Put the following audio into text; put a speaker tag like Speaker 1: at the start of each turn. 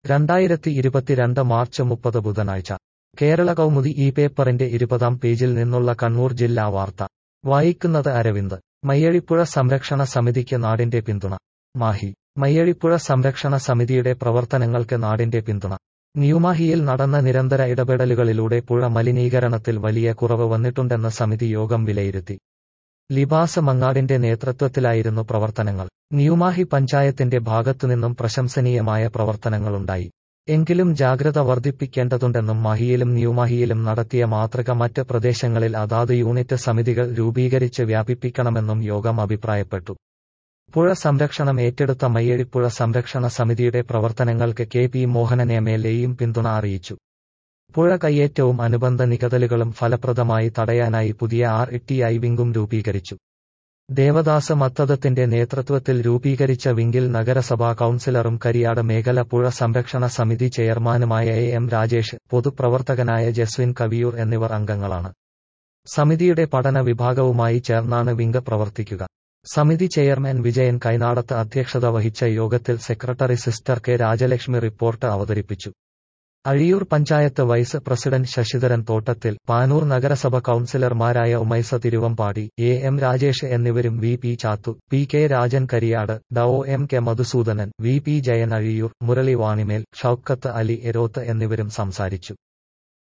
Speaker 1: 2022 March 30 ബുധനാഴ്ച കേരള കൗമുദി ഈ പേപ്പറിന്റെ 20-ാം പേജിൽ നിന്നുള്ള കണ്ണൂർ ജില്ലാ വാർത്ത വായിക്കുന്നത് അരവിന്ദ്. മയ്യഴിപ്പുഴ സംരക്ഷണ സമിതിക്ക് നാടിന്റെ പിന്തുണ. മാഹി. മയ്യഴിപ്പുഴ സംരക്ഷണ സമിതിയുടെ പ്രവർത്തനങ്ങൾക്ക് നാടിന്റെ പിന്തുണ. ന്യൂമാഹിയിൽ നടന്ന നിരന്തര ഇടപെടലുകളിലൂടെ പുഴ മലിനീകരണത്തിൽ വലിയ കുറവ് വന്നിട്ടുണ്ടെന്ന് സമിതി യോഗം വിലയിരുത്തി. ലിബാസ് മങ്ങാടിന്റെ നേതൃത്വത്തിലായിരുന്നു പ്രവർത്തനങ്ങൾ. ന്യൂമാഹി പഞ്ചായത്തിന്റെ ഭാഗത്തുനിന്നും പ്രശംസനീയമായ പ്രവർത്തനങ്ങളുണ്ടായി. എങ്കിലും ജാഗ്രത വർദ്ധിപ്പിക്കേണ്ടതുണ്ടെന്നും മാഹിയിലും ന്യൂമാഹിയിലും നടത്തിയ മാതൃക മറ്റ് പ്രദേശങ്ങളിൽ അതാത് യൂണിറ്റ് സമിതികൾ രൂപീകരിച്ച് വ്യാപിപ്പിക്കണമെന്നും യോഗം അഭിപ്രായപ്പെട്ടു. പുഴ സംരക്ഷണം ഏറ്റെടുത്ത മയ്യഴിപ്പുഴ സംരക്ഷണ സമിതിയുടെ പ്രവർത്തനങ്ങൾക്ക് KP മോഹനൻ MLAയും പിന്തുണ അറിയിച്ചു. പുഴ കയ്യേറ്റവും അനുബന്ധ നികതലുകളും ഫലപ്രദമായി തടയാനായി പുതിയ RTI വിംഗും രൂപീകരിച്ചു. ദേവദാസ് മത്തദത്തിന്റെ നേതൃത്വത്തിൽ രൂപീകരിച്ച വിംഗിൽ നഗരസഭാ കൌൺസിലറും കരിയാട് മേഖല പുഴ സംരക്ഷണ സമിതി ചെയർമാനുമായ AM രാജേഷ്, പൊതുപ്രവർത്തകനായ ജസ്വിൻ കവിയൂർ എന്നിവർ അംഗങ്ങളാണ്. സമിതിയുടെ പഠന വിഭാഗവുമായി ചേർന്നാണ് വിംഗ് പ്രവർത്തിക്കുക. സമിതി ചെയർമാൻ വിജയൻ കൈനാടത്ത് അധ്യക്ഷത വഹിച്ച യോഗത്തിൽ secretary sister K Rajalakshmi report അവതരിപ്പിച്ചു. അഴിയൂർ പഞ്ചായത്ത് വൈസ് പ്രസിഡന്റ് ശശിധരൻ തോട്ടത്തിൽ, പാനൂർ നഗരസഭ കൌൺസിലർമാരായ ഉമൈസ തിരുവമ്പാടി, AM രാജേഷ് എന്നിവരും VP ചാത്തു, PK രാജൻ കരിയാട്, ഡോ MK മധുസൂദനൻ, VP ജയൻ അഴിയൂർ, മുരളി വാണിമേൽ, ഷൌക്കത്ത് അലി എരോത്ത് എന്നിവരും സംസാരിച്ചു.